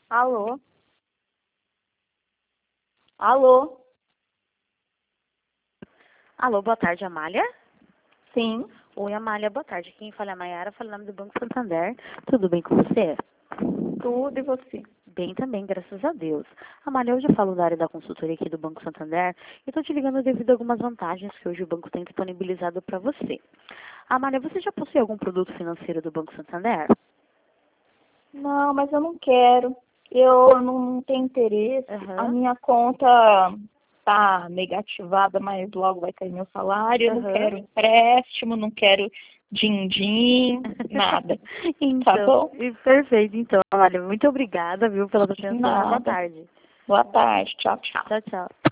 Alô? Alô? Alô, boa tarde, Amália? Sim, Oi, Amália, boa tarde. Quem fala é a Mayara, fala em nome do Banco Santander. Tudo bem com você? tudo e você? Bem também, graças a Deus. Amália, hoje eu falo da área da consultoria aqui do Banco Santander e estou te ligando devido a algumas vantagens que hoje o banco tem disponibilizado para você. Amália, você já possui algum produto financeiro do Banco Santander? Não, mas eu não quero. Eu não tenho interesse. A Aham. minha conta tá negativada, mas logo vai cair meu salário. Eu não Aham. quero empréstimo, não quero din-din, nada. Tá Então, bom? perfeito. Então, Amália, muito obrigada, viu, pela sua atenção. Uma boa Nada. tarde. Boa tarde. Tchau, tchau. Tchau, tchau.